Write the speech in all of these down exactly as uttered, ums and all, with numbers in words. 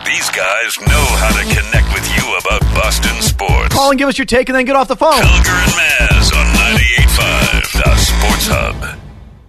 These guys know how to connect with you about Boston sports. Call and give us your take and then get off the phone. Felger and Maz on ninety-eight point five, the Sports Hub.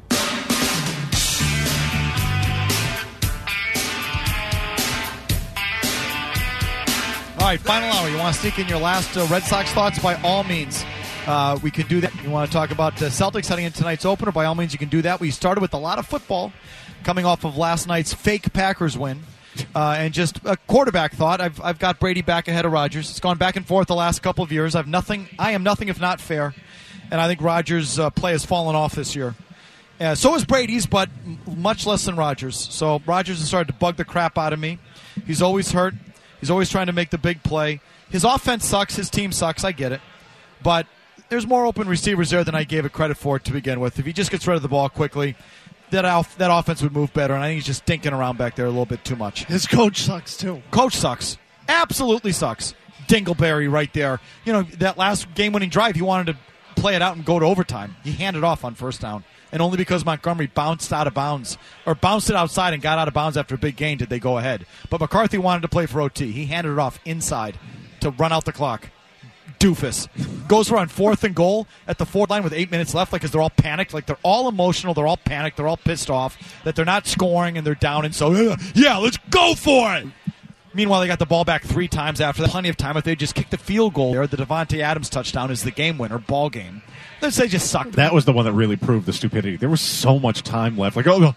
All right, final hour. You want to sneak in your last uh, Red Sox thoughts? By all means, uh, we could do that. You want to talk about uh, Celtics heading into tonight's opener? By all means, you can do that. We started with a lot of football coming off of last night's fake Packers win. Uh, and just a quarterback thought. I've I've got Brady back ahead of Rodgers. It's gone back and forth the last couple of years. I've nothing. I am nothing if not fair, and I think Rodgers' uh, play has fallen off this year. Uh, so is Brady's, but m- much less than Rodgers. So Rodgers has started to bug the crap out of me. He's always hurt. He's always trying to make the big play. His offense sucks. His team sucks. I get it, but there's more open receivers there than I gave it credit for to begin with. If he just gets rid of the ball quickly, that off, that offense would move better, and I think he's just stinking around back there a little bit too much. His coach sucks, too. Coach sucks. Absolutely sucks. Dingleberry right there. You know, that last game-winning drive, he wanted to play it out and go to overtime. He handed off on first down, and only because Montgomery bounced out of bounds, or bounced it outside and got out of bounds after a big gain did they go ahead. But McCarthy wanted to play for O T. He handed it off inside to run out the clock. Doofus goes for on fourth and goal at the fourth line with eight minutes left, like, because they're all panicked, like they're all emotional, they're all panicked, they're all pissed off that they're not scoring and they're down, and so yeah, let's go for it. Meanwhile, they got the ball back three times after that. Plenty of time if they just kicked the field goal there. The Devontae Adams touchdown is the game winner, ball game. They just sucked. That was the one that really proved the stupidity. There was so much time left. Like, oh, no,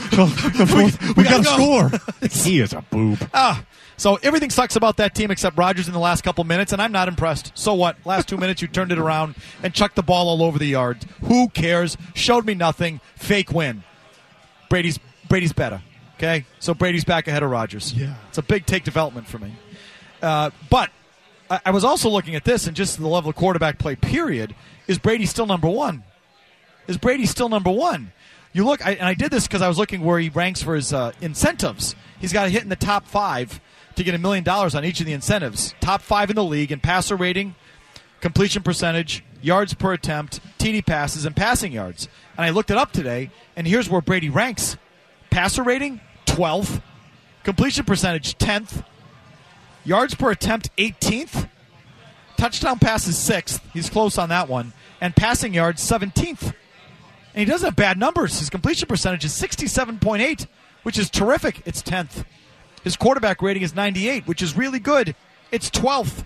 we, we, we got to go. score. He is a boob. Ah, so everything sucks about that team except Rodgers in the last couple minutes, and I'm not impressed. So what? Last two minutes, you turned it around and chucked the ball all over the yard. Who cares? Showed me nothing. Fake win. Brady's Brady's better. Okay, so Brady's back ahead of Rodgers. Yeah, it's a big take development for me. Uh, but I, I was also looking at this, and just the level of quarterback play. Period. Is Brady still number one? Is Brady still number one? You look, I, and I did this because I was looking where he ranks for his uh, incentives. He's got to hit in the top five to get a million dollars on each of the incentives. Top five in the league in passer rating, completion percentage, yards per attempt, T D passes, and passing yards. And I looked it up today, and here's where Brady ranks. Passer rating, twelfth. Completion percentage, tenth. Yards per attempt, eighteenth. Touchdown passes, sixth. He's close on that one. And passing yards, seventeenth. And he doesn't have bad numbers. His completion percentage is sixty-seven point eight, which is terrific. It's tenth. His quarterback rating is ninety-eight, which is really good. It's twelfth.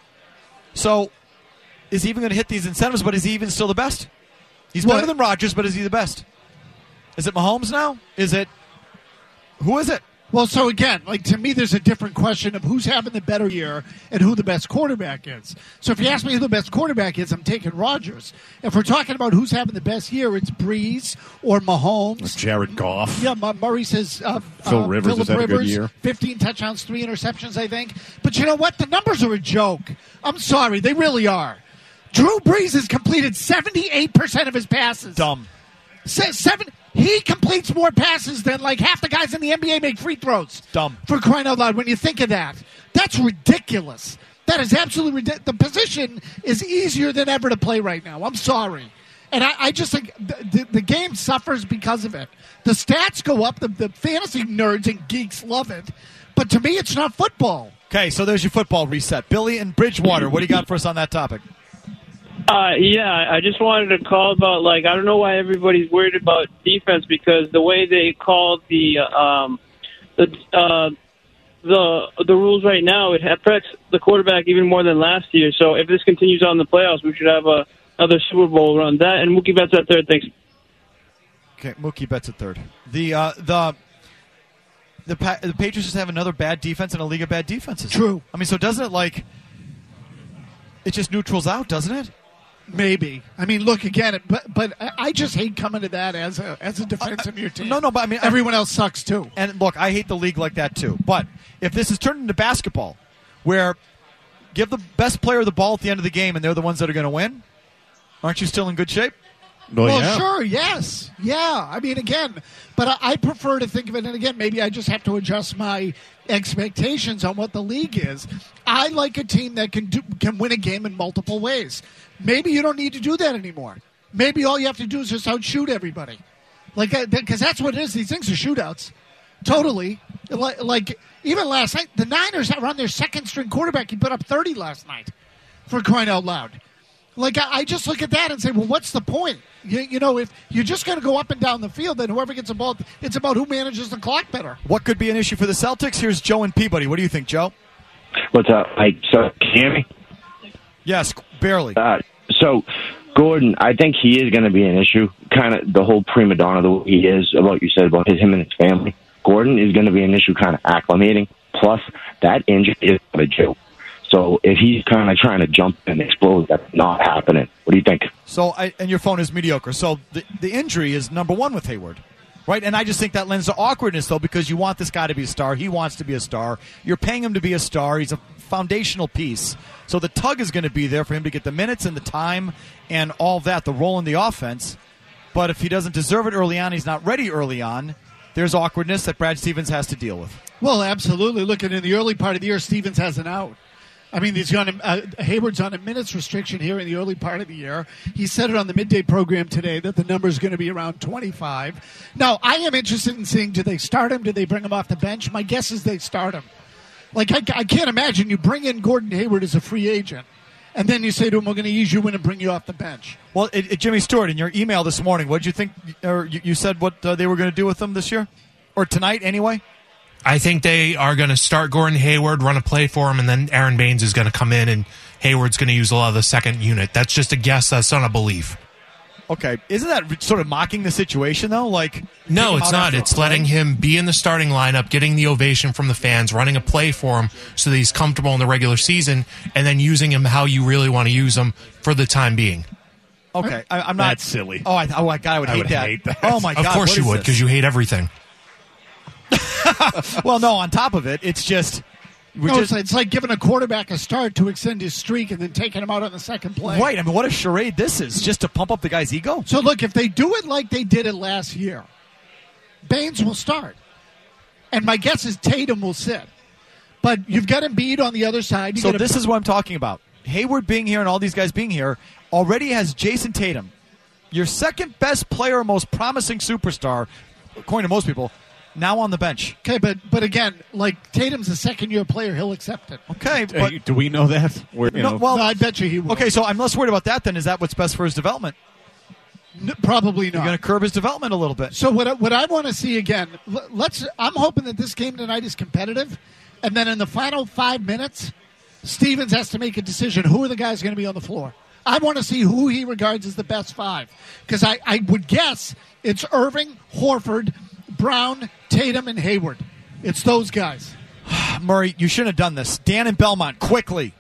So, is he even going to hit these incentives, but is he even still the best? He's better what? than Rodgers, but is he the best? Is it Mahomes now? Is it... Who is it? Well, so again, like to me, there's a different question of who's having the better year and who the best quarterback is. So if you ask me who the best quarterback is, I'm taking Rodgers. If we're talking about who's having the best year, it's Breeze or Mahomes. Jared Goff. Yeah, Murray says uh, Phil uh, Rivers Phillip has had a good Rivers, year. fifteen touchdowns, three interceptions, I think. But you know what? The numbers are a joke. I'm sorry, they really are. Drew Brees has completed seventy-eight percent of his passes. Dumb. Se- seven. He completes more passes than like half the guys in the N B A make free throws. Dumb. For crying out loud, when you think of that. That's ridiculous. That is absolutely ridiculous. The position is easier than ever to play right now. I'm sorry. And I, I just think the, the, the game suffers because of it. The stats go up. The, the fantasy nerds and geeks love it. But to me, it's not football. Okay, so there's your football reset. Billy in Bridgewater, what do you got for us on that topic? Uh, yeah, I just wanted to call about, like, I don't know why everybody's worried about defense, because the way they called the um, the uh, the the rules right now, it affects the quarterback even more than last year. So if this continues on in the playoffs, we should have a, another Super Bowl run. That and Mookie Betts at third. Thanks. Okay, Mookie Betts at third. The uh, the the pa- the Patriots just have another bad defense in a league of bad defenses. True. I mean, so doesn't it like it just neutrals out, doesn't it? Maybe. I mean, look again, but but I just hate coming to that as a as a defense uh, of your team. No, no, but I mean, everyone else sucks too. And look, I hate the league like that too. But if this is turned into basketball, where give the best player the ball at the end of the game and they're the ones that are going to win, aren't you still in good shape? Well, well yeah. sure, yes, yeah. I mean, again, but I, I prefer to think of it. And again, maybe I just have to adjust my expectations on what the league is. I like a team that can do, can win a game in multiple ways. Maybe you don't need to do that anymore. Maybe all you have to do is just outshoot everybody, like because that's what it is. These things are shootouts, totally. Like, like even last night, the Niners are on their second-string quarterback. He put up thirty last night, for crying out loud. Like, I, I just look at that and say, well, what's the point? You, you know, if you're just going to go up and down the field, then whoever gets the ball, it's about who manages the clock better. What could be an issue for the Celtics? Here's Joe and Peabody. What do you think, Joe? What's up? Mike? So, can you hear me? Yes, barely. Uh, so, Gordon, I think he is going to be an issue. Kind of the whole prima donna the way he is, about what you said about his, him and his family. Gordon is going to be an issue kind of acclimating. Plus, that injury is not a joke. So if he's kind of trying to jump and explode, that's not happening. What do you think? So, I, and your phone is mediocre. So the, the injury is number one with Hayward, right? And I just think that lends to awkwardness, though, because you want this guy to be a star. He wants to be a star. You're paying him to be a star. He's a foundational piece. So the tug is going to be there for him to get the minutes and the time and all that, the role in the offense. But if he doesn't deserve it early on, he's not ready early on, there's awkwardness that Brad Stevens has to deal with. Well, absolutely. Look, at in the early part of the year, Stevens has an out. I mean, he's on a, uh, Hayward's on a minutes restriction here in the early part of the year. He said it on the midday program today that the number is going to be around twenty-five. Now, I am interested in seeing, do they start him? Do they bring him off the bench? My guess is they start him. Like, I, I can't imagine you bring in Gordon Hayward as a free agent, and then you say to him, we're going to ease you in and bring you off the bench. Well, it, it, Jimmy Stewart, in your email this morning, what did you think, or you, you said what uh, they were going to do with him this year? Or tonight, anyway? I think they are going to start Gordon Hayward, run a play for him, and then Aaron Baines is going to come in, and Hayward's going to use a lot of the second unit. That's just a guess. That's not a belief. Okay. Isn't that sort of mocking the situation, though? Like, no, it's not. It's letting him be in the starting lineup, getting the ovation from the fans, running a play for him so that he's comfortable in the regular season, and then using him how you really want to use him for the time being. Okay. I, I'm not. That's silly. Oh, I, oh, my God, I would, I hate, would that. hate that. Oh, my God. Of course what you is would, this? because you hate everything. Well, no, on top of it, it's just. We're No, just it's, it's like giving a quarterback a start to extend his streak and then taking him out on the second play. right. I mean, what a charade this is, just to pump up the guy's ego. So, look, if they do it like they did it last year, Baines will start. And my guess is Tatum will sit. But you've got Embiid on the other side. You So gotta- this is what I'm talking about. Hayward being here and all these guys being here already has Jason Tatum, your second best player, most promising superstar, according to most people, now on the bench. Okay, but but again, like Tatum's a second-year player. He'll accept it. Okay, Uh, but do we know that? We're, you No, know, well- No, I bet you he will. okay. So I'm less worried about that. Then is that what's best for his development? N- probably You're not. going to curb his development a little bit. So what I, what I want to see again, l- let's. I'm hoping that this game tonight is competitive, and then in the final five minutes, Stevens has to make a decision. Who are the guys going to be on the floor? I want to see who he regards as the best five, because I, I would guess it's Irving, Horford, Brown, Tatum, and Hayward. It's those guys. Murray, you shouldn't have done this. Dan in Belmont, quickly.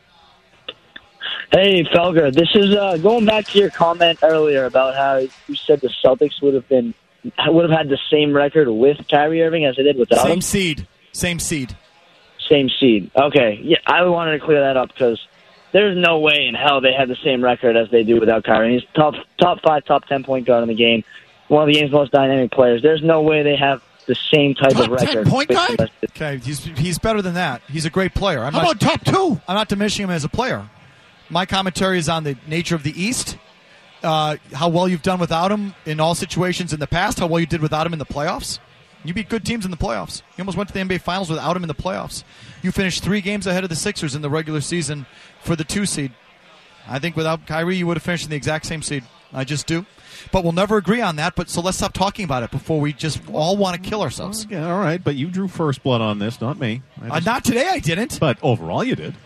Hey, Felger, this is uh, going back to your comment earlier about how you said the Celtics would have been would have had the same record with Kyrie Irving as they did without Same him. seed. Same seed. Same seed. Okay, yeah, I wanted to clear that up because there's no way in hell they have the same record as they do without Kyrie. He's top top five, top ten point guard in the game, one of the game's most dynamic players. There's no way they have the same type Top of ten record. point guard? Okay, he's he's better than that. He's a great player. I'm How not, about top two? I'm not diminishing him as a player. My commentary is on the nature of the East, uh, how well you've done without him in all situations in the past, how well you did without him in the playoffs. You beat good teams in the playoffs. You almost went to the N B A Finals without him in the playoffs. You finished three games ahead of the Sixers in the regular season for the two seed. I think without Kyrie, you would have finished in the exact same seed. I just do. But we'll never agree on that, but so let's stop talking about it before we just all want to kill ourselves. yeah, all right, but you drew first blood on this, not me. I Uh, just- not today, I didn't. but overall, you did.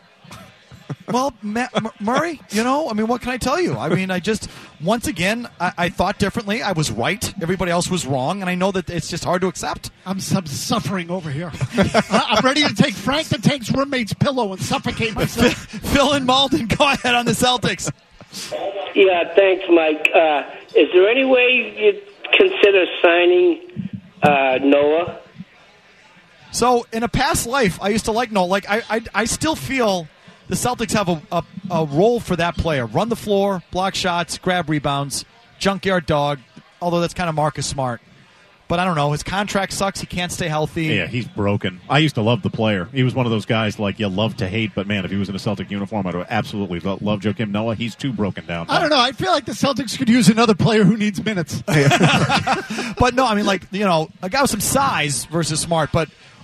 Well, Ma- M- Murray, you know, I mean, what can I tell you? I mean, I just, once again, I-, I thought differently. I was right. Everybody else was wrong, and I know that it's just hard to accept. I'm some suffering over here. I- I'm ready to take Frank the Tank's roommate's pillow and suffocate myself. Phil and Malden, go ahead on the Celtics. Yeah, thanks, Mike. Uh, is there any way you'd consider signing uh, Noah? So, in a past life, I used to like Noel. Like, I, I, I still feel the Celtics have a, a, a role for that player. Run the floor, block shots, grab rebounds, junkyard dog, although that's kind of Marcus Smart. But I don't know. His contract sucks. He can't stay healthy. Yeah, he's broken. I used to love the player. He was one of those guys like you love to hate, but man, if he was in a Celtic uniform, I'd absolutely lo- love Joakim Noah. He's too broken down. I don't know. I feel like the Celtics could use another player who needs minutes. But no, I mean, like, you know, a guy with some size versus Smart. But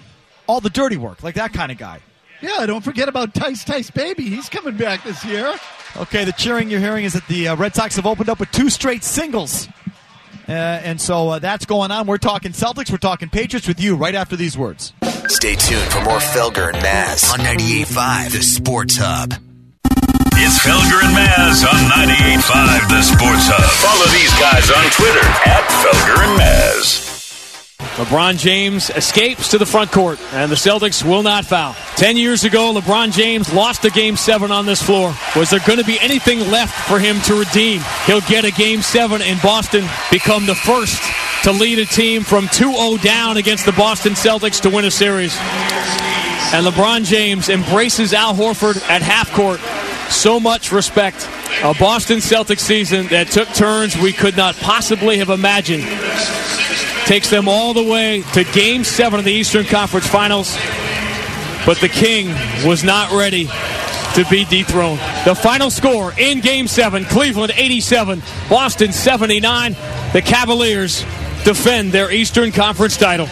all the dirty work, like that kind of guy. Yeah, don't forget about Tice Tice Baby. He's coming back this year. Okay, the cheering you're hearing is that the uh, Red Sox have opened up with two straight singles. Uh, and so uh, that's going on. We're talking Celtics. We're talking Patriots with you right after these words. Stay tuned for more Felger and Maz on ninety-eight point five, The Sports Hub. It's Felger and Maz on ninety-eight point five, The Sports Hub. Follow these guys on Twitter at Felger and Maz. LeBron James escapes to the front court, and the Celtics will not foul. Ten years ago, LeBron James lost a Game seven on this floor. Was there going to be anything left for him to redeem? He'll get a Game seven in Boston, become the first to lead a team from two oh down against the Boston Celtics to win a series. And LeBron James embraces Al Horford at half court. So much respect. A Boston Celtics season that took turns we could not possibly have imagined. Takes them all the way to Game seven of the Eastern Conference Finals. But the King was not ready to be dethroned. The final score in Game seven, Cleveland eighty-seven, Boston seventy-nine. The Cavaliers defend their Eastern Conference title.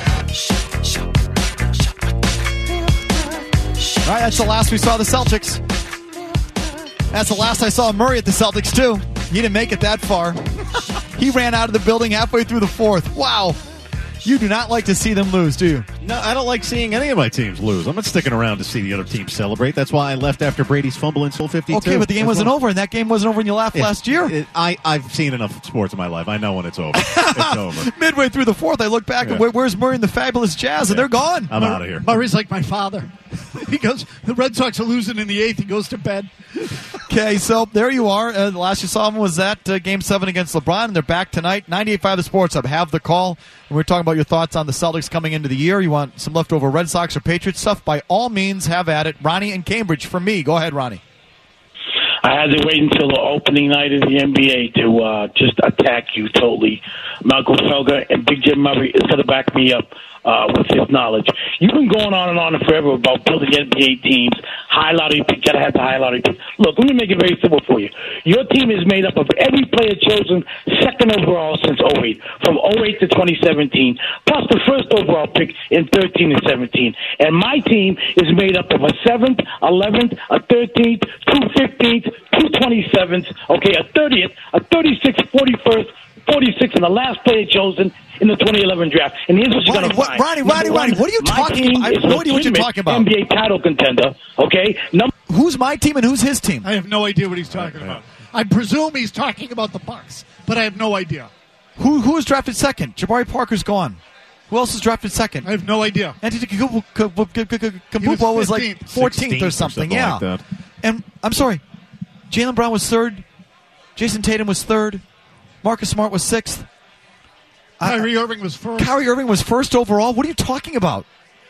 All right, that's the last we saw of the Celtics. That's the last I saw of Murray at the Celtics, too. He didn't make it that far. He ran out of the building halfway through the fourth. Wow. You do not like to see them lose, do you? No, I don't like seeing any of my teams lose. I'm not sticking around to see the other team celebrate. That's why I left after Brady's fumble in Soul fifty-two. Okay, but the game That's wasn't why. over, and that game wasn't over when you laughed It- last year. it- I, I've seen enough sports in my life. I know when it's over. It's over. Midway through the fourth, I look back Yeah. and where, where's Murray and the Fabulous Jazz, and Yeah. they're gone. I'm out of here. Murray's like my father. He goes, the Red Sox are losing in the eighth. He goes to bed. Okay, so there you are. Uh, the last you saw them was that uh, Game seven against LeBron, and they're back tonight. ninety-eight point five The Sports Hub. Have the call. And we're talking about your thoughts on the Celtics coming into the year. You want some leftover Red Sox or Patriots stuff? By all means, have at it. Ronnie in Cambridge for me. Go ahead, Ronnie. I had to wait until the opening night of the N B A to uh, just attack you totally. Malcolm Felger and Big Jim Murray is going to back me up uh, with his knowledge. You've been going on and on forever about building N B A teams, high lottery pick, got to have the high lottery pick. Look, let me make it very simple for you. Your team is made up of every player chosen second overall since oh eight, from oh eight to twenty seventeen, plus the first overall pick in thirteen and seventeen. And my team is made up of a seventh, eleventh, a thirteenth, two fifteenth, two twenty-seventh, okay, a thirtieth, a thirty-sixth, forty-first, forty-sixth, and the last player chosen in the twenty eleven draft. And here's what you're going to find. Ronnie, Ronnie, Ronnie, what are you my talking team about? I have is no idea what you're legitimate talking about. N B A title contender, okay? Number Who's my team and who's his team? I have no idea what he's talking about. I presume he's talking about the Bucks, but I have no idea. Who who was drafted second? Jabari Parker's gone. Who else is drafted second? I have no idea. Antetokounmpo was like fifteenth. fourteenth or something. Yeah. like that. And I'm sorry, Jaylen Brown was third. Jason Tatum was third. Marcus Smart was sixth. Kyrie Irving was first. Kyrie Irving was first overall. What are you talking about?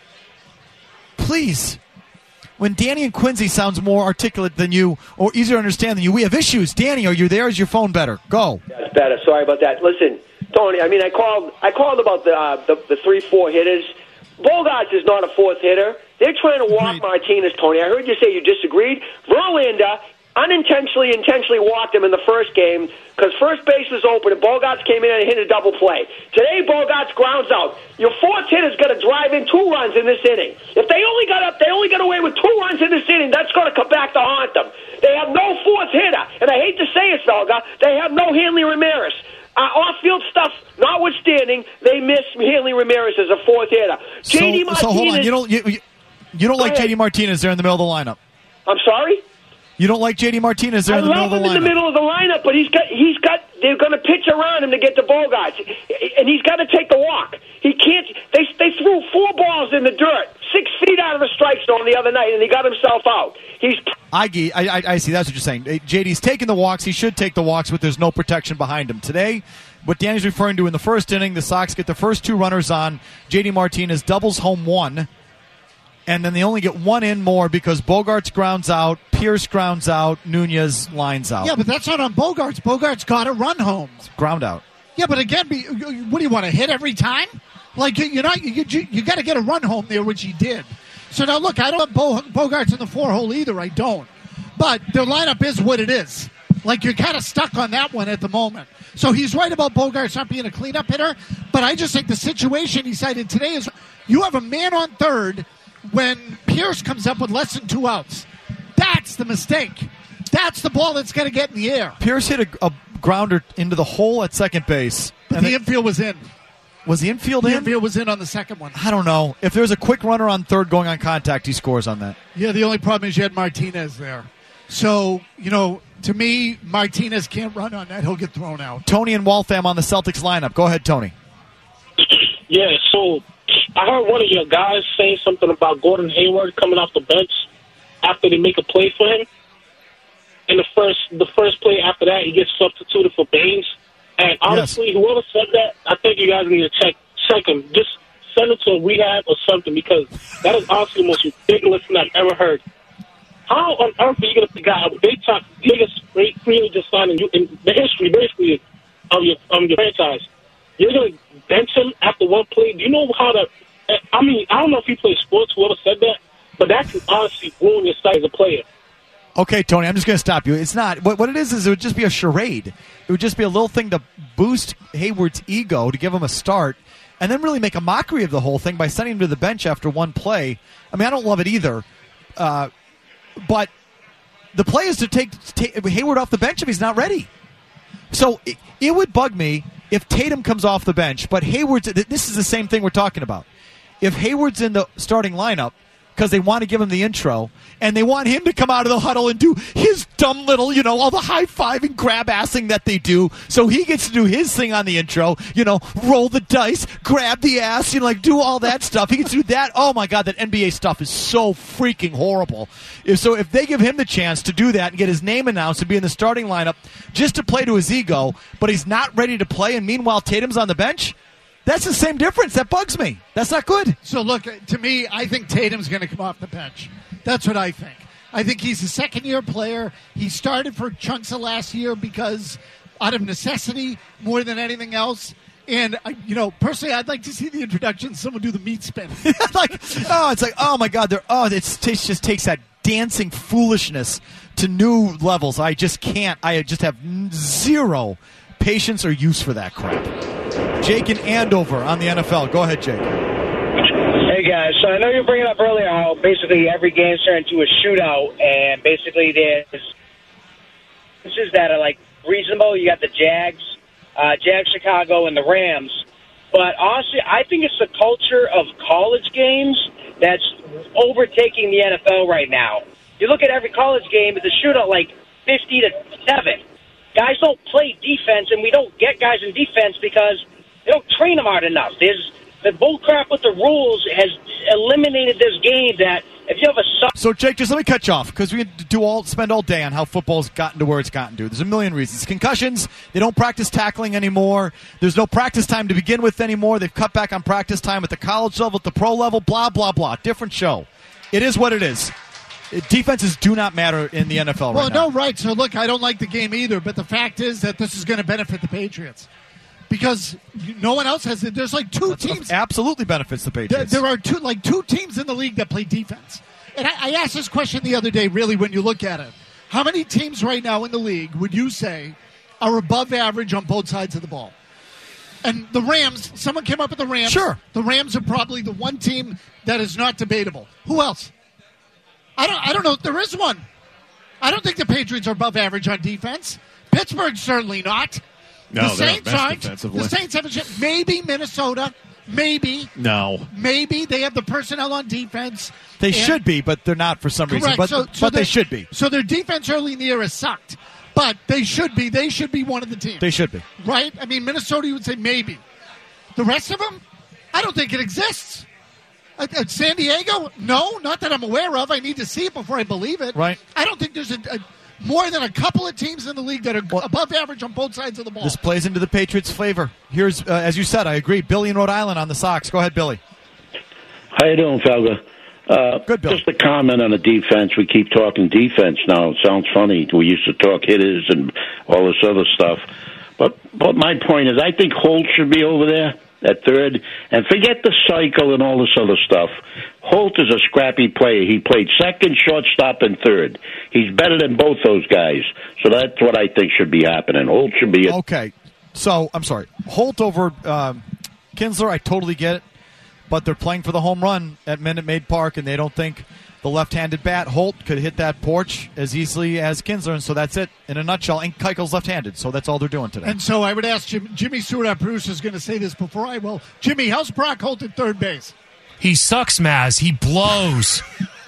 Please. When Danny and Quincy sounds more articulate than you or easier to understand than you, we have issues. Danny, are you there? Is your phone better? Go. That's better. Sorry about that. Listen, Tony, I mean, I called I called about the uh, the, the three, four hitters. Bogarts is not a fourth hitter. They're trying to walk Martinez, Tony. I heard you say you disagreed. Verlander unintentionally, intentionally walked him in the first game because first base was open and Bogarts came in and hit a double play. Today, Bogarts grounds out. Your fourth hitter's got to drive in two runs in this inning. If they only got up, they only got away with two runs in this inning. That's going to come back to haunt them. They have no fourth hitter, and I hate to say it, Felga, they have no Hanley Ramirez. Uh, off-field stuff notwithstanding, they miss Hanley Ramirez as a fourth hitter. So, J D Martinez. so hold on. You don't you, you- you don't like ahead. J D Martinez there in the middle of the lineup. I'm sorry? You don't like J D Martinez there I in the middle love of him the in the lineup. middle of the lineup, but he's got he's got they're going to pitch around him to get the Bogarts, and he's got to take the walk. He can't. They they threw four balls in the dirt, six feet out of the strike zone the other night, and he got himself out. He's I, ge- I, I, I see. That's what you're saying. Uh, J D's taking the walks. He should take the walks, but there's no protection behind him. Today, what Danny's referring to in the first inning, the Sox get the first two runners on. J D Martinez doubles home one, and then they only get one in more because Bogarts grounds out, Pierce grounds out, Nunez lines out. Yeah, but that's not on Bogarts. Bogarts got to run home. Ground out. Yeah, but again, be, what do you want to hit every time? Like you're not, you, you, you got to get a run home there, which he did. So now look, I don't have Bo, Bogarts in the four hole either. I don't. But their lineup is what it is. Like you're kind of stuck on that one at the moment. So he's right about Bogarts not being a cleanup hitter. But I just think the situation he cited today is you have a man on third when Pierce comes up with less than two outs. That's the mistake. That's the ball that's going to get in the air. Pierce hit a, a grounder into the hole at second base. But and the it, infield was in. Was the infield the in? The infield was in on the second one. I don't know. If there's a quick runner on third going on contact, he scores on that. Yeah, the only problem is you had Martinez there. So, you know, to me, Martinez can't run on that. He'll get thrown out. Tony and Waltham on the Celtics lineup. Go ahead, Tony. Yeah, so I heard one of your guys saying something about Gordon Hayward coming off the bench after they make a play for him. And the first the first play after that, he gets substituted for Baines. And honestly, yes. whoever said that, I think you guys need to check check him. Just send him to a rehab or something, because that is honestly the most ridiculous thing I've ever heard. How on earth are you going to pick a guy, a big time, biggest free agent signing in the history, basically, of your of your franchise? You're going to bench him after one play? Do you know how to? I mean, I don't know if he plays sports, whoever said that, but that can honestly ruin your sight as a player. Okay, Tony, I'm just going to stop you. It's not. What, what it is is it would just be a charade. It would just be a little thing to boost Hayward's ego, to give him a start, and then really make a mockery of the whole thing by sending him to the bench after one play. I mean, I don't love it either, uh, but the play is to take, take Hayward off the bench if he's not ready. So it, it would bug me if Tatum comes off the bench, but Hayward's. This is the same thing we're talking about. If Hayward's in the starting lineup, because they want to give him the intro, and they want him to come out of the huddle and do his dumb little, you know, all the high-fiving, grab-assing that they do, so he gets to do his thing on the intro, you know, roll the dice, grab the ass, you know, like do all that stuff. He gets to do that. Oh, my God, that N B A stuff is so freaking horrible. If, so if they give him the chance to do that and get his name announced and be in the starting lineup just to play to his ego, but he's not ready to play, and meanwhile Tatum's on the bench, that's the same difference. That bugs me. That's not good. So, look, to me, I think Tatum's going to come off the bench. That's what I think. I think he's a second-year player. He started for chunks of last year because out of necessity more than anything else. And, you know, personally, I'd like to see the introduction of someone do the meat spin. like, oh, it's like, oh, my God. They're, oh, it's, it just takes that dancing foolishness to new levels. I just can't. I just have zero patience or use for that crap. Jake in Andover on the N F L. Go ahead, Jake. Hey, guys. So I know you were bringing up earlier how basically every game's turned into a shootout, and basically there's is that are, like, reasonable. You got the Jags, uh, Jags, Chicago, and the Rams. But honestly, I think it's the culture of college games that's overtaking the N F L right now. You look at every college game, it's a shootout like fifty to seven. Guys don't play defense, and we don't get guys in defense because they don't train them hard enough. There's the bullcrap with the rules has eliminated this game. That if you have a so Jake, just let me cut you off because we do all spend all day on how football's gotten to where it's gotten to. There's a million reasons. Concussions. They don't practice tackling anymore. There's no practice time to begin with anymore. They've cut back on practice time at the college level, at the pro level. Blah blah blah. Different show. It is what it is. Defenses do not matter in the N F L well, right now. Well, no, right. So, look, I don't like the game either, but the fact is that this is going to benefit the Patriots because no one else has it. There's like two That's teams. Absolutely benefits the Patriots. There, there are two, like two teams in the league that play defense. And I, I asked this question the other day, really, when you look at it. How many teams right now in the league would you say are above average on both sides of the ball? And the Rams, someone came up with the Rams. Sure. The Rams are probably the one team that is not debatable. Who else? I don't I don't know if there is one. I don't think the Patriots are above average on defense. Pittsburgh's certainly not. No, the they're Saints best aren't. defensively. The Saints haven't. Maybe Minnesota. Maybe. No. Maybe they have the personnel on defense. They and, should be, but they're not for some correct. reason. But, so, so but they should be. So their defense early in the year has sucked. But they should be. They should be one of the teams. They should be. Right? I mean, Minnesota, you would say maybe. The rest of them, I don't think it exists. At, at San Diego, no, not that I'm aware of. I need to see it before I believe it. Right. I don't think there's a, a more than a couple of teams in the league that are well, above average on both sides of the ball. This plays into the Patriots' favor. Here's, uh, as you said, I agree. Billy in Rhode Island on the Sox. Go ahead, Billy. How you doing, Felga? Uh, Good, Bill. Just a comment on the defense. We keep talking defense now. It sounds funny. We used to talk hitters and all this other stuff. But, but my point is, I think Holt should be over there at third. And forget the cycle and all this other stuff. Holt is a scrappy player. He played second, shortstop, and third. He's better than both those guys. So that's what I think should be happening. Holt should be... A- okay. So, I'm sorry. Holt over um, Kinsler, I totally get it. but they're playing for the home run at Minute Maid Park, and they don't think the left-handed bat, Holt, could hit that porch as easily as Kinsler, and so that's it in a nutshell. And Keuchel's left-handed, so that's all they're doing today. And so I would ask Jim, Jimmy Stewart, our producer, is going to say this before I will. Jimmy, how's Brock Holt at third base? He sucks, Maz. He blows.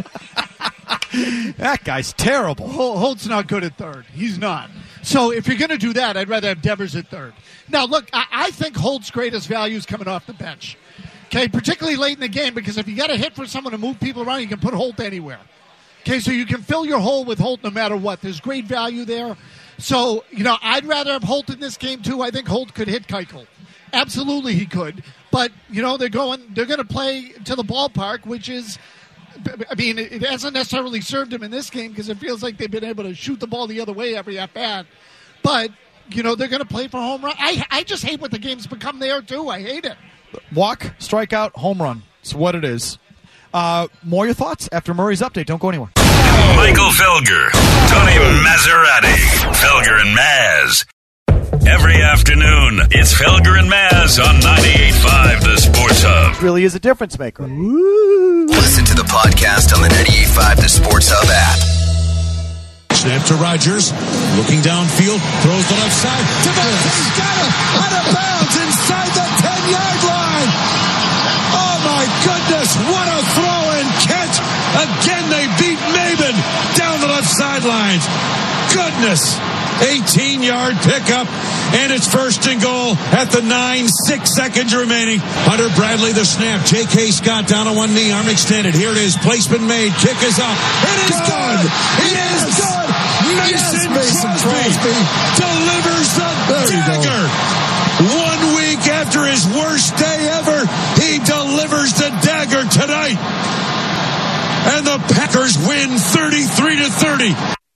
That guy's terrible. Holt's not good at third. He's not. So if you're going to do that, I'd rather have Devers at third. Now, look, I, I think Holt's greatest value is coming off the bench. Okay, particularly late in the game, because if you got a hit for someone to move people around, you can put Holt anywhere. Okay, so you can fill your hole with Holt no matter what. There's great value there. So, you know, I'd rather have Holt in this game, too. I think Holt could hit Keuchel. Absolutely he could. But, you know, they're going they're going to play to the ballpark, which is, I mean, it hasn't necessarily served him in this game because it feels like they've been able to shoot the ball the other way every at-bat. But, you know, they're going to play for home run. I, I just hate what the game's become there, too. I hate it. Walk, strikeout, home run. It's what it is. Uh, more your thoughts after Murray's update. Don't go anywhere. Michael Felger, Tony Maserati, Felger and Maz. Every afternoon, it's Felger and Maz on ninety-eight point five The Sports Hub. It really is a difference maker. Listen to the podcast on the ninety-eight point five The Sports Hub app. Snap to Rogers, looking downfield, throws the left side. Devontae's got it, out of bounds inside the ten-yard line. Oh, my goodness, what a throw and catch. Again, they beat Maben down the left sidelines. Goodness, eighteen-yard pickup, and it's first and goal at the nine, six seconds remaining. Hunter Bradley, the snap. J K. Scott down on one knee, arm extended. Here it is, placement made, kick is up. It is good. It yes. is good. Mason, yes, Mason Crosby, Crosby delivers the dagger. One week after his worst day ever, he delivers the dagger tonight. And the Packers win thirty-three to thirty.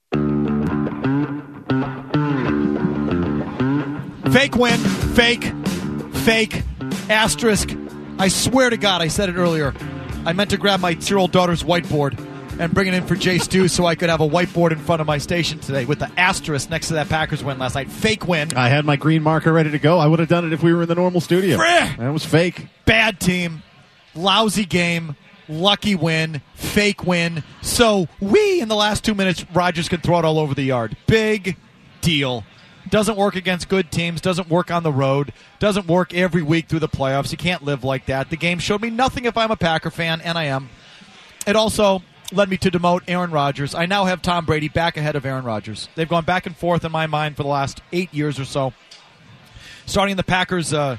Fake win, fake, fake, asterisk. I swear to God, I said it earlier. I meant to grab my two-year-old daughter's whiteboard and bring it in for Jay Stu so I could have a whiteboard in front of my station today with the asterisk next to that Packers win last night. Fake win. I had my green marker ready to go. I would have done it if we were in the normal studio. Frick. That was fake. Bad team. Lousy game. Lucky win. Fake win. So we, in the last two minutes, Rodgers could throw it all over the yard. Big deal. Doesn't work against good teams. Doesn't work on the road. Doesn't work every week through the playoffs. You can't live like that. The game showed me nothing if I'm a Packer fan, and I am. It also led me to demote Aaron Rodgers. I now have Tom Brady back ahead of Aaron Rodgers. They've gone back and forth in my mind for the last eight years or so. Starting in the Packers, uh,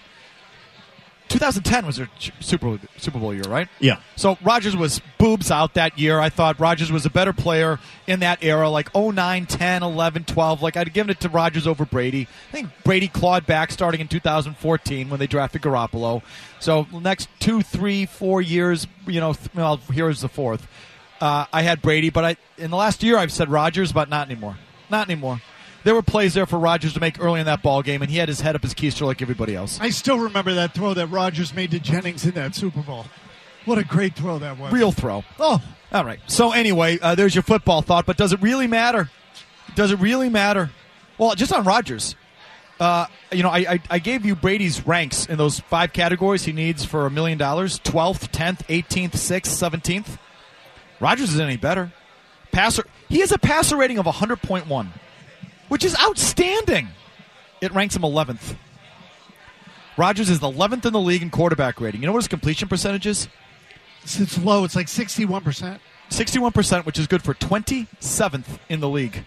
twenty ten was their Super Bowl, Super Bowl year, right? Yeah. So Rodgers was boobs out that year. I thought Rodgers was a better player in that era, like oh nine, ten, eleven, twelve. Like, I'd given it to Rodgers over Brady. I think Brady clawed back starting in two thousand fourteen when they drafted Garoppolo. So the next two, three, four years, you know, th- well, here's the fourth. Uh, I had Brady, but I in the last year I've said Rodgers, but not anymore. Not anymore. There were plays there for Rodgers to make early in that ball game, and he had his head up his keister like everybody else. I still remember that throw that Rodgers made to Jennings in that Super Bowl. What a great throw that was. Real throw. Oh. All right. So anyway, uh, there's your football thought, but does it really matter? Does it really matter? Well, just on Rodgers. Uh, you know, I, I, I gave you Brady's ranks in those five categories he needs for a million dollars. twelfth, tenth, eighteenth, sixth, seventeenth. Rodgers isn't any better. Passer. He has a passer rating of one hundred point one. Which is outstanding. It ranks him eleventh. Rodgers is the eleventh in the league in quarterback rating. You know what his completion percentage is? It's, it's low. It's like sixty-one percent. sixty-one percent, which is good for twenty-seventh in the league.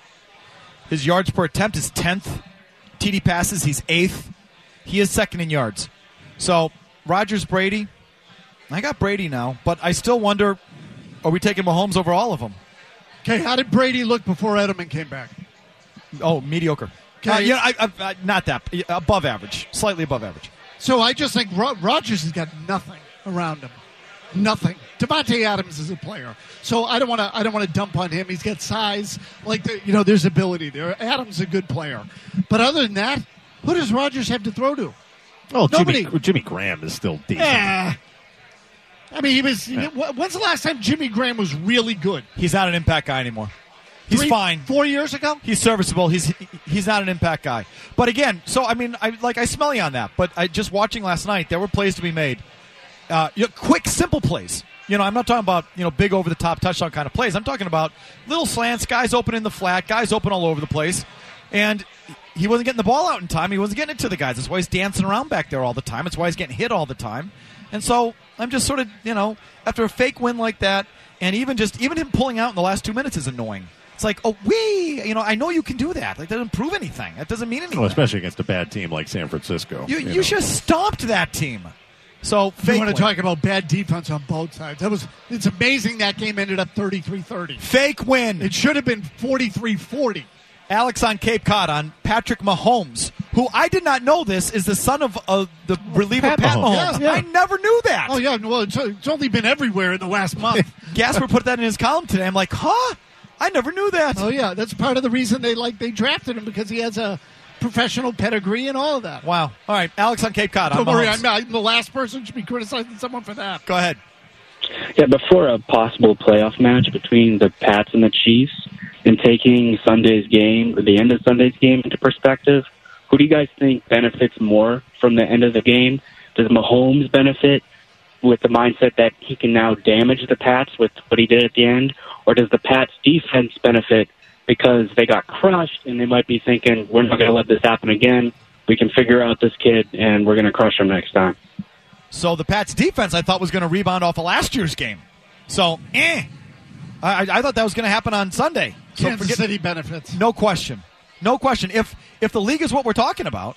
His yards per attempt is tenth. T D passes, he's eighth. He is second in yards. So, Rodgers, Brady. I got Brady now, but I still wonder, are we taking Mahomes over all of them? Okay, how did Brady look before Edelman came back? Oh, mediocre. Okay. Uh, yeah, I, I, I, not that. Above average. Slightly above average. So I just think Ro- Rodgers has got nothing around him. Nothing. Devontae Adams is a player, so I don't want to. I don't want to dump on him. He's got size, like the, you know. There's ability there. Adams is a good player, but other than that, who does Rodgers have to throw to? Oh, nobody. Jimmy, Jimmy Graham is still decent. Eh. I mean, he was. Yeah. When's the last time Jimmy Graham was really good? He's not an impact guy anymore. He's Three, fine. Four years ago, he's serviceable. He's he's not an impact guy. But again, so I mean, I like I smell you on that. But I just watching last night, there were plays to be made. uh, you know, quick, simple plays. You know, I'm not talking about, you know, big over-the-top touchdown kind of plays. I'm talking about little slants, guys open in the flat, guys open all over the place. And he wasn't getting the ball out in time. He wasn't getting it to the guys. That's why he's dancing around back there all the time. That's why he's getting hit all the time. And so I'm just sort of, you know, after a fake win like that, and even just even him pulling out in the last two minutes is annoying. It's like, oh, we, you know, I know you can do that. Like, that doesn't prove anything. That doesn't mean anything. Well, especially against a bad team like San Francisco. You, you, you know. should have stomped that team. So, fake you want win. to talk about bad defense on both sides. That was it's amazing that game ended up thirty-three thirty. Fake win. It should have been forty-three forty. Alex on Cape Cod on Patrick Mahomes, who I did not know this is the son of uh, the reliever Pat, Pat Mahomes. Mahomes. Yeah, yeah. I never knew that. Oh, yeah. Well, it's, it's only been everywhere in the last month. Gasper put that in his column today. I'm like, huh? I never knew that. Oh, yeah. That's part of the reason they like they drafted him, because he has a professional pedigree and all of that. Wow. All right. Alex on Cape Cod. Don't I'm worry. Mahomes. I'm, not, I'm the last person to be criticizing someone for that. Go ahead. Yeah, before a possible playoff match between the Pats and the Chiefs, and taking Sunday's game, or the end of Sunday's game, into perspective, who do you guys think benefits more from the end of the game? Does Mahomes benefit with the mindset that he can now damage the Pats with what he did at the end? Or does the Pats defense benefit because they got crushed and they might be thinking, we're not going to let this happen again. We can figure out this kid and we're going to crush him next time. So the Pats defense I thought was going to rebound off of last year's game. So, eh. I, I thought that was going to happen on Sunday. So Kansas forget, City benefits. No question. No question. If if the league is what we're talking about,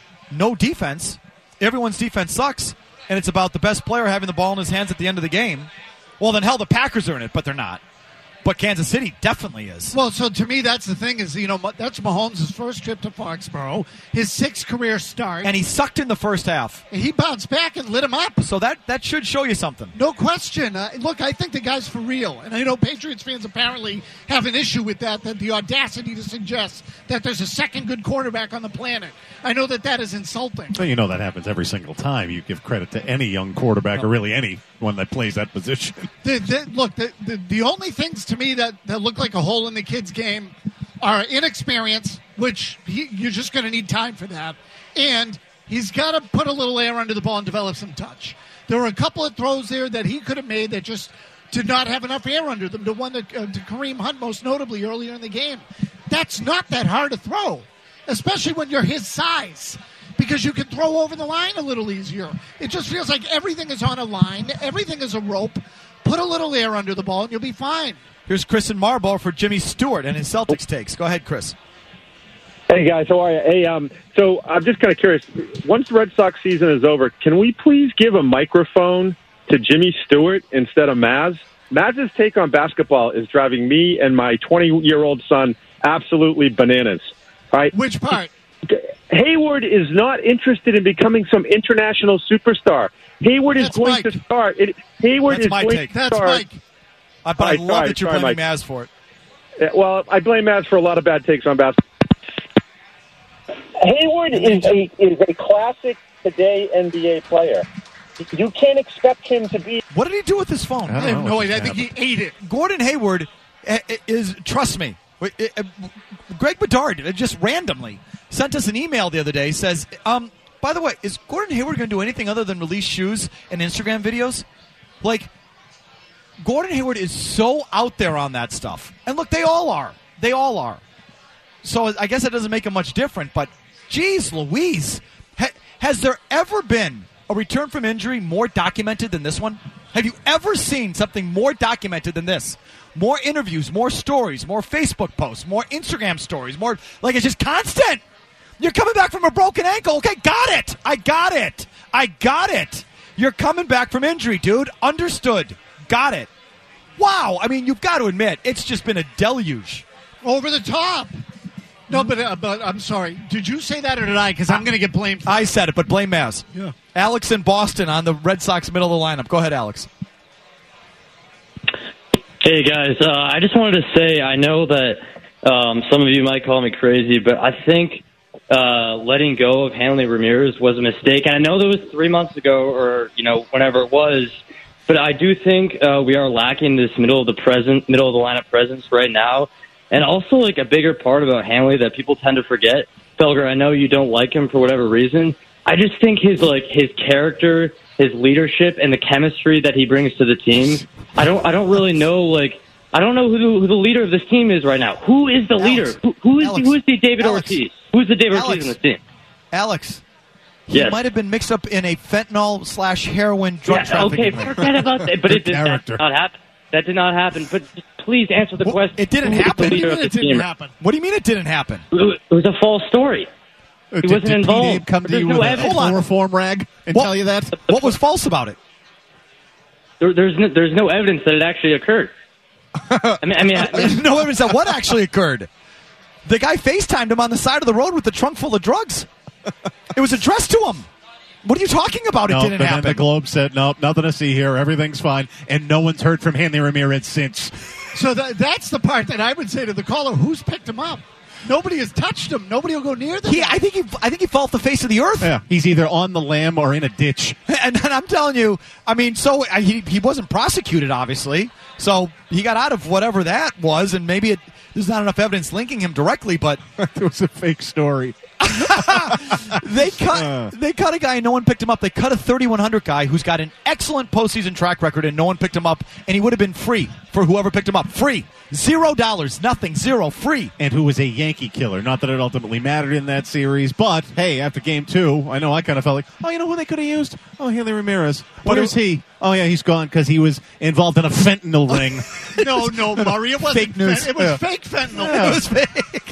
no defense, everyone's defense sucks, and it's about the best player having the ball in his hands at the end of the game, well, then hell, the Packers are in it, but they're not. But Kansas City definitely is. Well, so to me, that's the thing is, you know, that's Mahomes' first trip to Foxborough, his sixth career start. And he sucked in the first half. And he bounced back and lit him up. So that, that should show you something. No question. Uh, look, I think the guy's for real. And I know Patriots fans apparently have an issue with that, that the audacity to suggest that there's a second good quarterback on the planet. I know that that is insulting. Well, you know that happens every single time. You give credit to any young quarterback, or really anyone that plays that position. The, the, look, the, the, the only things to me that, that look like a hole in the kid's game are inexperience, which he, you're just going to need time for that, and he's got to put a little air under the ball and develop some touch. There were a couple of throws there that he could have made that just did not have enough air under them. The one that, uh, to Kareem Hunt, most notably, earlier in the game. That's not that hard to throw, especially when you're his size, because you can throw over the line a little easier. It just feels like everything is on a line. Everything is a rope. Put a little air under the ball, and you'll be fine. Here's Chris in Marlboro for Jimmy Stewart and his Celtics takes. Go ahead, Chris. Hey, guys. How are you? Hey, um, so I'm just kind of curious. Once the Red Sox season is over, can we please give a microphone to Jimmy Stewart instead of Maz? Maz's take on basketball is driving me and my twenty-year-old son absolutely bananas. Right? Which part? Hayward is not interested in becoming some international superstar. Hayward is That's going Mike. to start. It, Hayward That's is my going take. to That's start. Mike. Uh, but I Right, love sorry, that you're sorry, blaming Mike. Maz for it. Yeah, well, I blame Maz for a lot of bad takes on basketball. Hayward is a is a classic today N B A player. You can't expect him to be. What did he do with his phone? I have no idea. I think he ate it. Gordon Hayward uh, is, trust me, uh, uh, Greg Bedard uh, just randomly sent us an email the other day, says, um, by the way, is Gordon Hayward going to do anything other than release shoes and Instagram videos? Like, Gordon Hayward is so out there on that stuff. And look, they all are. They all are. So I guess that doesn't make him much different, but geez Louise, ha- has there ever been a return from injury more documented than this one? Have you ever seen something more documented than this? More interviews, more stories, more Facebook posts, more Instagram stories, more, like, it's just constant. You're coming back from a broken ankle. Okay, got it. I got it. I got it. You're coming back from injury, dude. Understood. Got it. Wow. I mean, you've got to admit, it's just been a deluge. Over the top. No, but, uh, but I'm sorry. Did you say that or did I? Because I'm going to get blamed for I said it, but blame Maz. Yeah. Alex in Boston on the Red Sox middle of the lineup. Go ahead, Alex. Hey, guys. Uh, I just wanted to say, I know that um, some of you might call me crazy, but I think uh, letting go of Hanley Ramirez was a mistake. And I know that was three months ago or, you know, whenever it was. But I do think uh, we are lacking this middle of the present, middle of the lineup presence right now. And also, like, a bigger part about Hanley that people tend to forget. Felger, I know you don't like him for whatever reason. I just think his, like, his character his leadership and the chemistry that he brings to the team. I don't I don't really know like I don't know who the, who the leader of this team is right now. Who is the Alex. leader? Who, who is Alex. who is the David Alex. Ortiz? Who is the David Alex. Ortiz in this team? Alex. He Yes. might have been mixed up in a fentanyl slash heroin drug Yeah, trafficking okay, ring. forget about that. But it did, that character. did not happen. That did not happen. But just please answer the Well, question. it didn't Who is the happen. leader What of do you this mean it didn't team? happen? What do you mean it didn't happen? It was a false story. He Did- wasn't did involved. Pete Abe come to There's you no with a evidence. chloroform rag and What- tell you that? What was false about it? There, there's no, there's no evidence that it actually occurred. I mean, I mean, I, There's no evidence that what actually occurred. The guy FaceTimed him on the side of the road with the trunk full of drugs. It was addressed to him. What are you talking about? No, it didn't but happen. then the Globe said, nope, nothing to see here. Everything's fine. And no one's heard from Hanley Ramirez since. So that, that's the part that I would say to the caller: who's picked him up? Nobody has touched him. Nobody will go near them. He, I think he, I think he fell off the face of the earth. Yeah, he's either on the lam or in a ditch. And, and I'm telling you, I mean, so I, he he wasn't prosecuted, obviously. So he got out of whatever that was, and maybe it, there's not enough evidence linking him directly, but It was a fake story. they cut Uh. they cut a guy and no one picked him up. They cut a thirty-one hundred guy who's got an excellent postseason track record and no one picked him up, and he would have been free for whoever picked him up. Free. Zero dollars. Nothing. Zero. Free. And who was a Yankee killer. Not that it ultimately mattered in that series, but hey, after game two, I know I kind of felt like, oh, you know who they could have used? Oh, Hanley Ramirez. But Where's it- he? Oh, yeah, he's gone because he was involved in a fentanyl ring. No, no, Murray. It wasn't Fake news. Fen- it was Yeah. fake fentanyl. It was fake.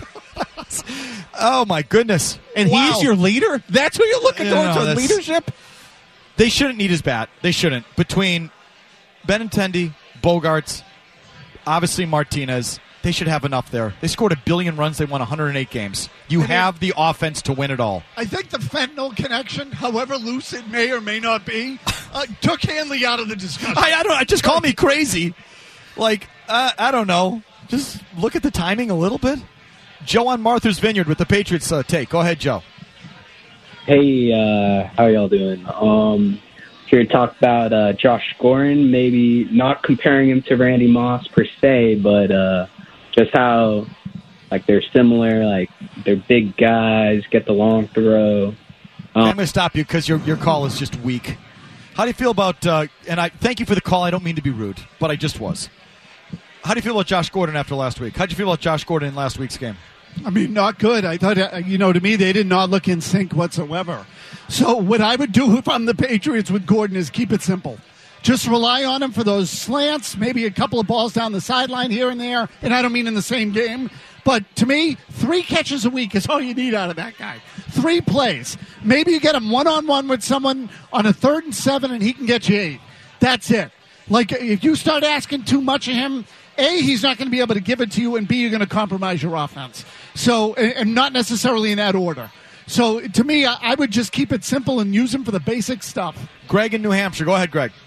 Oh my goodness! And Wow. he's your leader? That's who you're looking Yeah, towards no, for that's- leadership? They shouldn't need his bat. They shouldn't. Between Benintendi, Bogarts, obviously Martinez, they should have enough there. They scored a billion runs. They won one hundred eight games. You And have the offense to win it all. I think the fentanyl connection, however loose it may or may not be, uh, took Hanley out of the discussion. I, I don't. Just call me crazy. Like uh, I don't know. Just look at the timing a little bit. Joe on Martha's Vineyard with the Patriots uh, take. Go ahead, Joe. Hey, uh, how y'all doing? Um, here to talk about uh, Josh Gordon, maybe not comparing him to Randy Moss per se, but uh, just how like they're similar, like they're big guys, get the long throw. I'm going to stop you because your your call is just weak. How do you feel about? Uh, and I thank you for the call. I don't mean to be rude, but I just was. How do you feel about Josh Gordon after last week? How did you feel about Josh Gordon in last week's game? I mean, not good. I thought, uh, you know, to me, they did not look in sync whatsoever. So what I would do if I'm the Patriots with Gordon is keep it simple. Just rely on him for those slants, maybe a couple of balls down the sideline here and there. And I don't mean in the same game. But to me, three catches a week is all you need out of that guy. Three plays. Maybe you get him one-on-one with someone on a third and seven, and he can get you eight. That's it. Like, if you start asking too much of him, A, he's not going to be able to give it to you, and B, you're going to compromise your offense. So, and and not necessarily in that order. So, to me, I, I would just keep it simple and use him for the basic stuff. Greg in New Hampshire. Go ahead, Greg.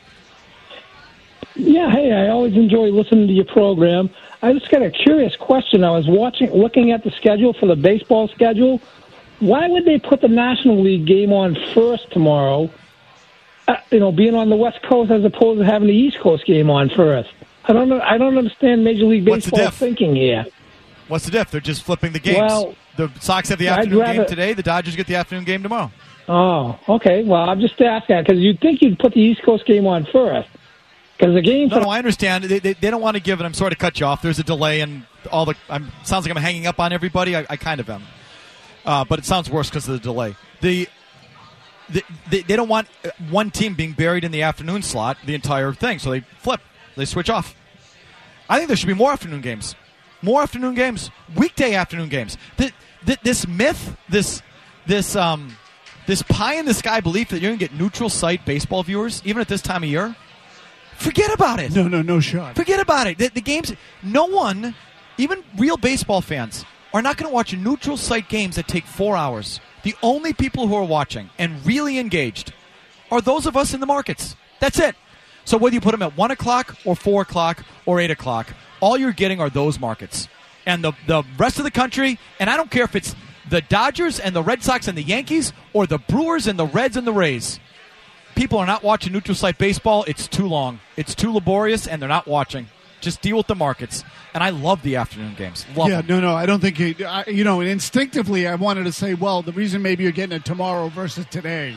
Yeah, hey, I always enjoy listening to your program. I just got a curious question. I was watching, looking at the schedule for the baseball schedule. Why would they put the National League game on first tomorrow, uh, you know, being on the West Coast as opposed to having the East Coast game on first? I don't know. I don't understand Major League What's the Baseball diff? thinking here. What's the diff? They're just flipping the games. Well, the Sox have the I'd afternoon rather- game today. The Dodgers get the afternoon game tomorrow. Oh, okay. Well, I'm just asking because you'd think you'd put the East Coast game on first. Because the game. No, no, I understand. They, they, they don't want to give it. I'm sorry to cut you off. There's a delay, and all the. I'm sounds like I'm hanging up on everybody. I, I kind of am, uh, but it sounds worse because of the delay. The, the they, they don't want one team being buried in the afternoon slot the entire thing, so they flip. They switch off. I think there should be more afternoon games, more afternoon games, weekday afternoon games. The, the, this myth, this this um this pie in the sky belief that you're going to get neutral site baseball viewers even at this time of year. Forget about it. No, no, no shot. Forget about it. The, the games, no one, even real baseball fans, are not going to watch neutral site games that take four hours. The only people who are watching and really engaged are those of us in the markets. That's it. So whether you put them at one o'clock or four o'clock or eight o'clock, all you're getting are those markets. And the, the rest of the country, and I don't care if it's the Dodgers and the Red Sox and the Yankees or the Brewers and the Reds and the Rays. People are not watching neutral site baseball. It's too long. It's too laborious, and they're not watching. Just deal with the markets. And I love the afternoon games. Love yeah, them. no, no, I don't think it, I, you know. Instinctively, I wanted to say, well, the reason maybe you're getting it tomorrow versus today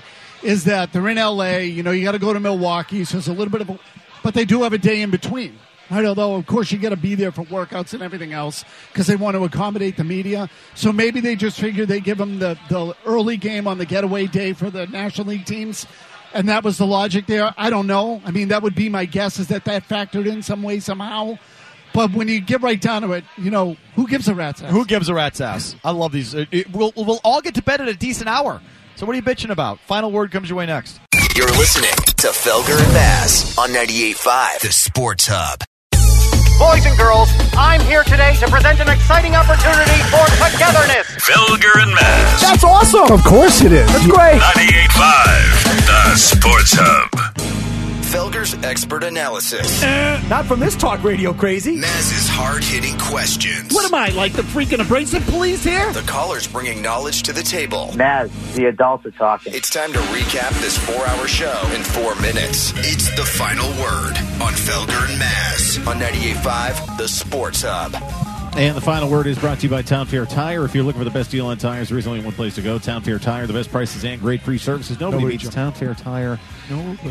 is that they're in L A. You know, you got to go to Milwaukee, so it's a little bit of a, but they do have a day in between. Right, although, of course, you got to be there for workouts and everything else because they want to accommodate the media. So maybe they just figured they give them the, the early game on the getaway day for the National League teams, and that was the logic there. I don't know. I mean, that would be my guess is that that factored in some way, somehow. But when you get right down to it, you know, who gives a rat's ass? Who gives a rat's ass? I love these. It, it, we'll, we'll all get to bed at a decent hour. So what are you bitching about? Final word comes your way next. You're listening to Felger and Maz on ninety-eight point five, The Sports Hub. Boys and girls, I'm here today to present an exciting opportunity for togetherness. Felger and Maz. That's awesome. Of course it is. That's great. ninety-eight point five, The Sports Hub. Felger's expert analysis. Uh, not from this talk radio crazy. Maz's hard-hitting questions. What am I, like the freaking abrasive police here? The callers bringing knowledge to the table. Maz, the adults are talking. It's time to recap this four-hour show in four minutes. It's the final word on Felger and Maz on ninety-eight point five, The Sports Hub. And the final word is brought to you by Town Fair Tire. If you're looking for the best deal on tires, there is only one place to go. Town Fair Tire, the best prices and great free services. Nobody Nobody beats Town Fair Tire. Nobody.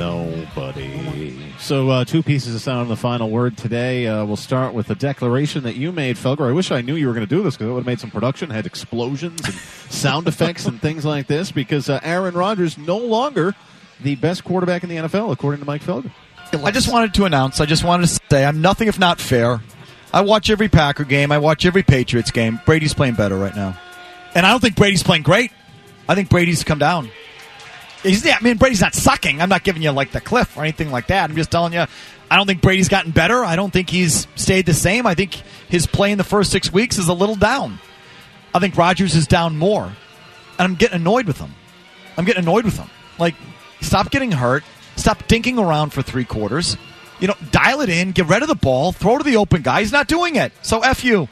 Nobody. So uh, two pieces of sound on the final word today. Uh, we'll start with the declaration that you made, Felger. I wish I knew you were going to do this because it would have made some production, had explosions and sound effects and things like this because uh, Aaron Rodgers no longer the best quarterback in the N F L, according to Mike Felger. I just wanted to announce, I just wanted to say I'm nothing if not fair. I watch every Packer game. I watch every Patriots game. Brady's playing better right now. And I don't think Brady's playing great. I think Brady's come down. He's, I mean, Brady's not sucking. I'm not giving you, like, the cliff or anything like that. I'm just telling you, I don't think Brady's gotten better. I don't think he's stayed the same. I think his play in the first six weeks is a little down. I think Rodgers is down more. And I'm getting annoyed with him. I'm getting annoyed with him. Like, stop getting hurt. Stop dinking around for three quarters. You know, dial it in, get rid of the ball, throw to the open guy. He's not doing it. So F you.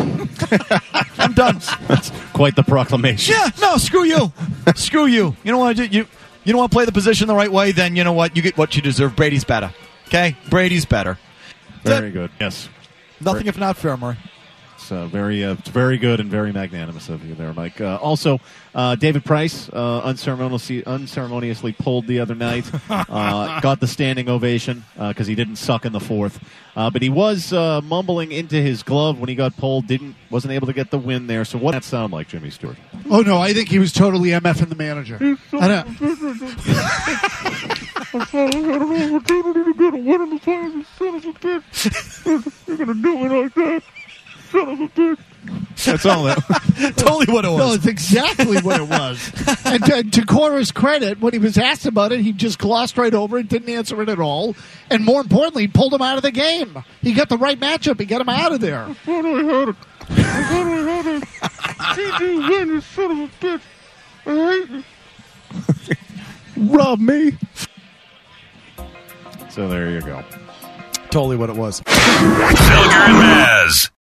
I'm done. That's quite the proclamation. Yeah, no, screw you. Screw you. You don't want to do you you don't want to play the position the right way, then you know what? You get what you deserve. Brady's better. Okay? Brady's better. Very good. Yes. Nothing if not fair, Murray. It's uh, very, uh, it's very good and very magnanimous of you there, Mike. Uh, also, uh, David Price uh, unceremoniously, unceremoniously pulled the other night. Uh, got the standing ovation because uh, he didn't suck in the fourth. Uh, but he was uh, mumbling into his glove when he got pulled. Didn't wasn't able to get the win there. So what did that sound like, Jimmy Stewart? Oh no, I think he was totally MFing the manager. I don't. You're gonna do me like that. Son of a bitch. That's all that. Totally what it was. No, it's exactly what it was. And to, to Cora's credit, when he was asked about it, he just glossed right over it, didn't answer it at all. And more importantly, he pulled him out of the game. He got the right matchup. He got him out of there. I thought I had it. I thought I had it. He do win, you son of a bitch. I hate you. Rob me. So there you go. Totally what it was. Felger and Maz.